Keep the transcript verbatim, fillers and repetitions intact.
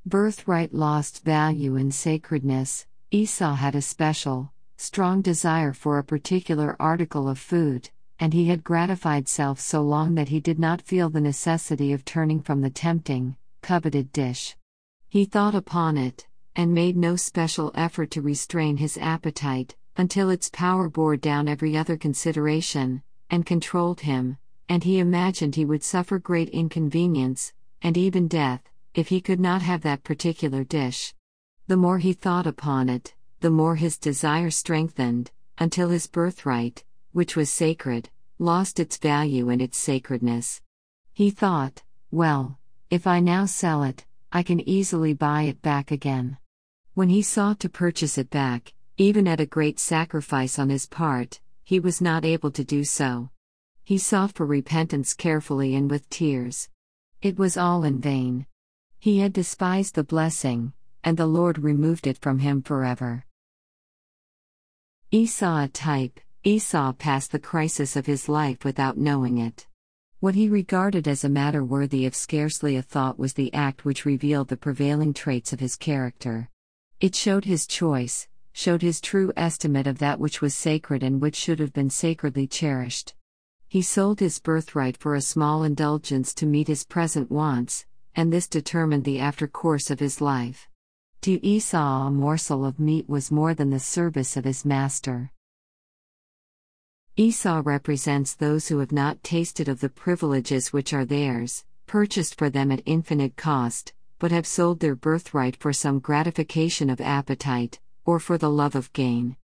Birthright lost value and sacredness. Esau had a special, strong desire for a particular article of food, and he had gratified self so long that he did not feel the necessity of turning from the tempting, coveted dish. He thought upon it, and made no special effort to restrain his appetite, until its power bore down every other consideration, and controlled him, and he imagined he would suffer great inconvenience, and even death, if he could not have that particular dish. The more he thought upon it, the more his desire strengthened, until his birthright, which was sacred, lost its value and its sacredness. He thought, well, if I now sell it, I can easily buy it back again. When he sought to purchase it back, even at a great sacrifice on his part, he was not able to do so. He sought for repentance carefully and with tears. It was all in vain. He had despised the blessing, and the Lord removed it from him forever. Esau a type. Esau passed the crisis of his life without knowing it. What he regarded as a matter worthy of scarcely a thought was the act which revealed the prevailing traits of his character. It showed his choice, showed his true estimate of that which was sacred and which should have been sacredly cherished. He sold his birthright for a small indulgence to meet his present wants, and this determined the after course of his life. To Esau, a morsel of meat was more than the service of his master. Esau represents those who have not tasted of the privileges which are theirs, purchased for them at infinite cost, but have sold their birthright for some gratification of appetite, or for the love of gain.